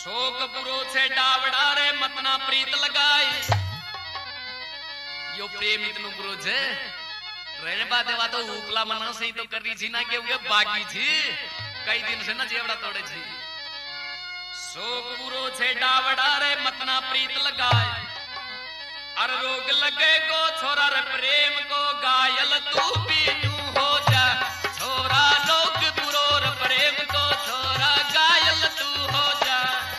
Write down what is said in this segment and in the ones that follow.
शोक बुरो से डावड़ा रे मतना प्रीत लगाए यो प्रेम इतनो बुरो छे रहने बात देवा तो उपला मना सही तो कर रही थी ना कि वो बाकी थी कई दिन से ना जेवड़ा तोड़े थी शोक बुरो से डावड़ा रे मतना प्रीत लगाए अर रोग लगे को छोरा रे प्रेम को गायल तू भी तू हो जा छोरा रोग बुरो रे प्रेम को छोरा गायल तू हो जा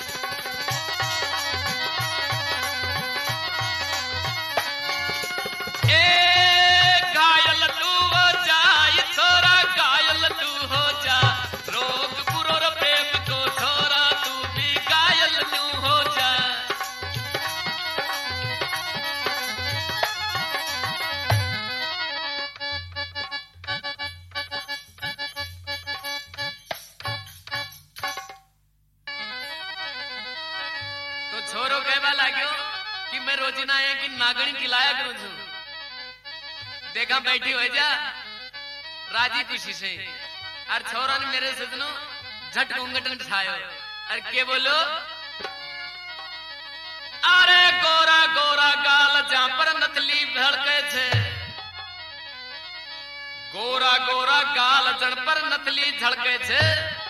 छोरो कहवा लाग्यो कि मैं रोजिना है कि नागणी खिलाया करूं छू देखा बैठी हो जा राजी खुशी से और छोरा ने मेरे सजनो झट घूंघट उठायो और के बोलो अरे गोरा गोरा गाल जहां पर नथली भड़के छे गोरा गोरा गाल जन पर नथली झड़के छे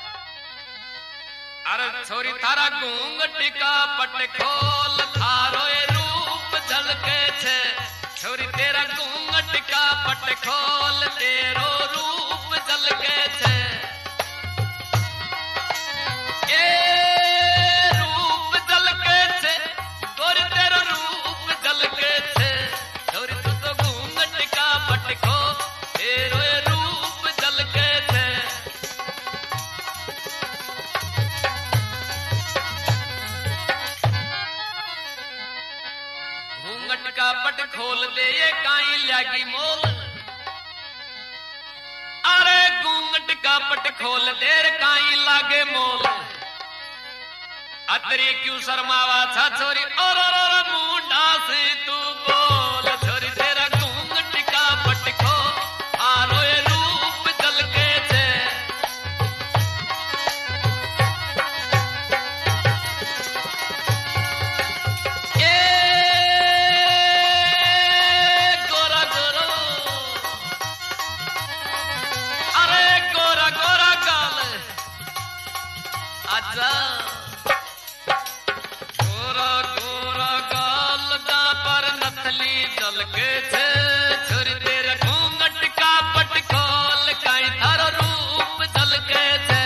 अरे छोरी थारा घूंघट का पट खोल थारो रूप झलके छे छोरी तेरा घूंघट का पट खोल तेरो रूप झलके छे ए रूप झलके छे गोरी तेरो रूप झलके छे छोरी तू तो घूंघट का पट खोल तेरो रूप झलके छे का पट खोल दे ये काई लागी मोल अरे घूंघट का पट खोल दे काई लागे मोल अतरी क्यों शर्मावा था छोरी और मुंडा से तू बोल छोरी तेरा घूंघट का पट खोल आरो रूप झलके छे गोरा गोरा गाल दा पर नथली झलके छे छोरी तेरा घूंघट का पट खोल काई थारो रूप झलके छे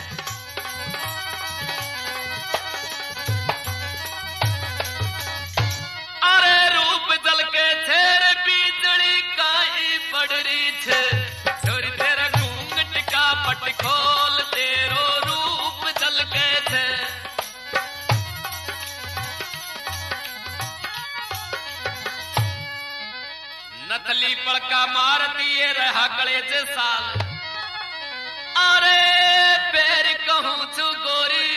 अरे रूप झलके छे रे बिजली काई पड़ रही छे छोरी तेरा घूंघट का पट खोल तेरो रूप झलके छे नथली पड़का मार दिए रहा गले जे साल अरे पैर कहूं छू गोरी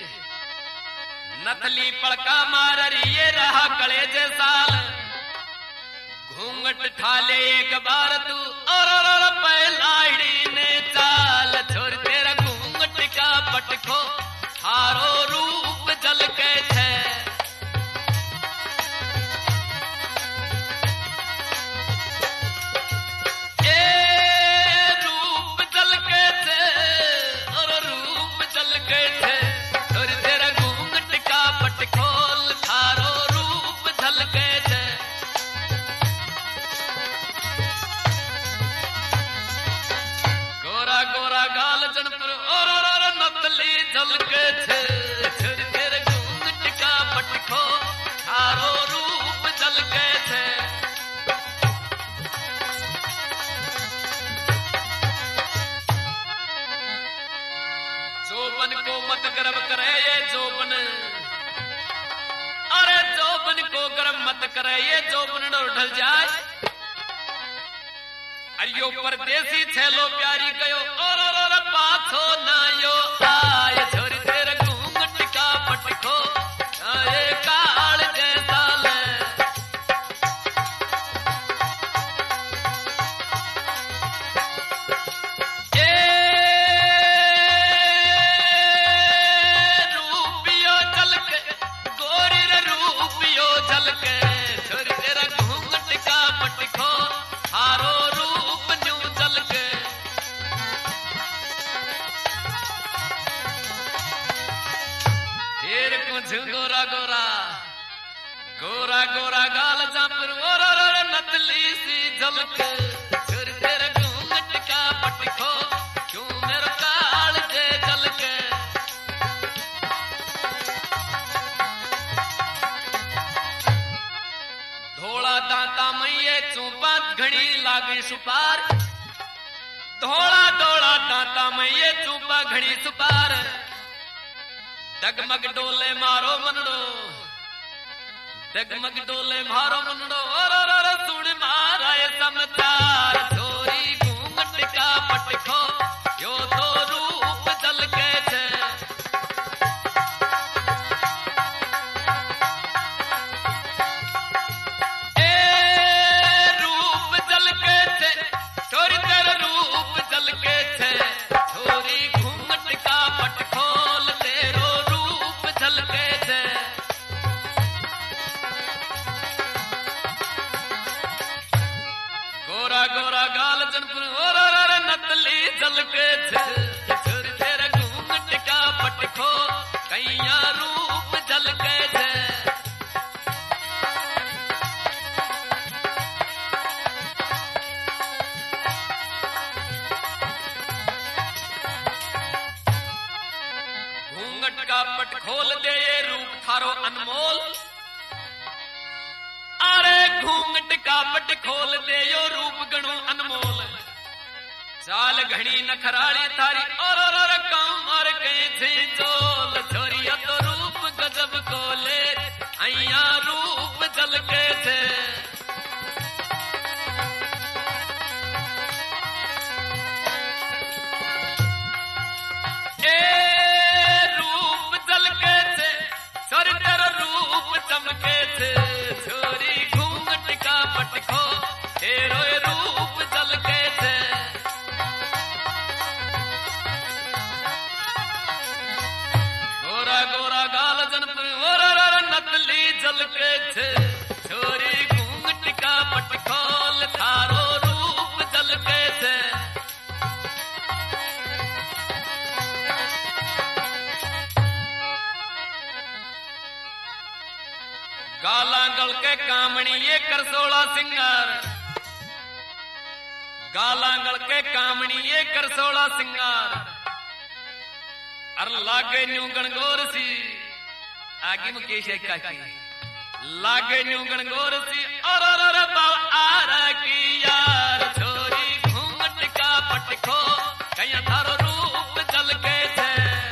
नथली पड़का मार रिए रहा गले जे साल घूंघट ठाले एक बार तू और पहलाड़ी ने चाल छोड़ तेरा घूंघट का पट खो हारो रूप झलके छे झलके छे छोरी तेरे घूंघट का पट खो थारो रूप झलके छे जोबन को मत गर्व करे ये जोबन अरे जोबन को गर्व मत करे ये जोबन ढल जाए अरियो परदेसी छेलो प्यारी गयो और पाछो ना यो आए छोरी तेरे घूंघट का पट खो आए काल जैसा ले ए रूपियो शेर कुछ गोरा गोरा गोरा गोरा गाल जापर और नतली सी झलक छोरी तेरे घूंघट का पटखो क्यों मेरे काल जे झलक धोला दांता मैये चूपा घड़ी लागे सुपार धोला धोला दांता मैये चूपा घड़ी सुपार डगमग डोले मारो मनड़ो डगमग डोले मारो मनड़ो और सुन मारा ये समाचार छोरी घूंघट का पटखो यो तो रूप झलके छे ए रूप झलके छे छोरी तेरे रूप झलके छे छोरी घूंघट का पटखोल तेरो रूप झलके छे गोरा गोरा गाल जनपुर और नतली झलके छे छोरी तेरे घूंघट का पटखो कैया रूप झलके छे घूंघट का पट खोल दे ये रूप थारो अनमोल अरे घूंघट का पट खोल दे यो रूप गणो अनमोल चाल घड़ी नखराली थारी और काम और कहीं थी चोल छोरिया तो रूप गजब को ले अया रूप झलके थे ए रूप झलके थे छोरी तेरा रूप चमके थे छोरी घूंघट का पटखो तेरो रूप झलके थे गोरा गोरा गाल जनपुर और नतली झलके थे छोरी घूंघट का पटखोल थारो रूप झलके थे गालांगल के कामणी ये करसोला सिंगार गालांगल के कामणी ये करसोला सिंगार अर लागे न्यू गणगोर सी आगे मुकेश एक काकी लागे न्यू गणगोर सी और बाल आरा की यार छोरी घूंघट का पटखो कहीं थारो रूप झलके थे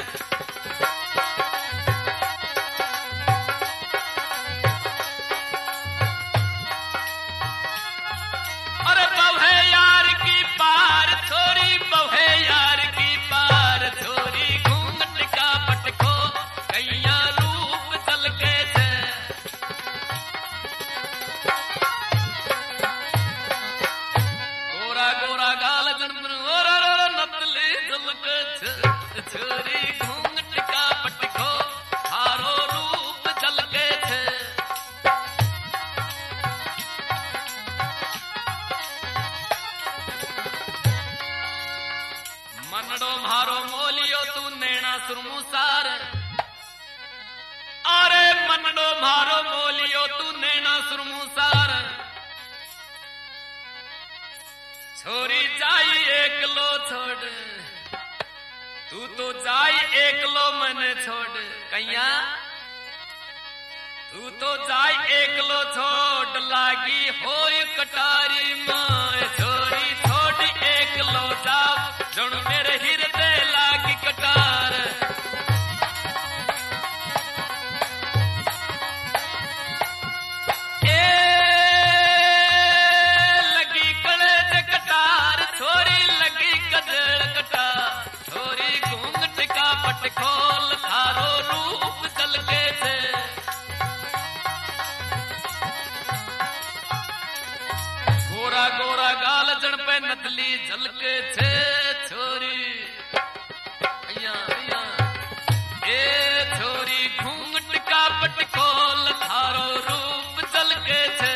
अरे बहे यार की पार छोरी बहे यार की पार छोरी घूंघट का पटखो कैया रूप झलके थे गोरा गोरा गाल जनपुर और नतली झलके थे छोरी घूंघट का पटखो थारो रूप झलके थे मनडो मारो मोलियो तू नैना सुरमुसार अरे मनडो मारो मोलियो तू नैना सुरमुसार छोरी जाई एकलो छोड़ तू तो जाई एकलो मन छोड़ कैया तू तो जाई एकलो छोड़ लागी होय कटारी मां छोरी छोड़ एकलो जाओ जण मेरे हृदय लागी कटार ए लगी कलेज कटार छोरी लगी कजड़ कटार छोरी घूंघट का पटखोल थारो रूप झलके थे गोरा गोरा गाल जण पे नतली झलके थे छोरी अया अया ए छोरी घूंघट का पटखोल थारो रूप झलके थे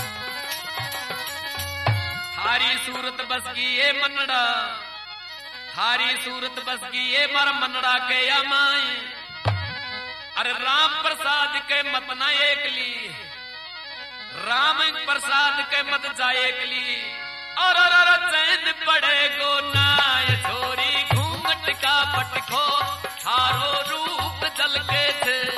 थारी सूरत बस की ये मनड़ा थारी सूरत बस की ये मर मनड़ा के अमाई अरे राम प्रसाद के मत ना एकली राम प्रसाद के मत जाएकली और चैन पड़े गो नाय छोरी घूंघट का पटखो थारो रूप जल के थे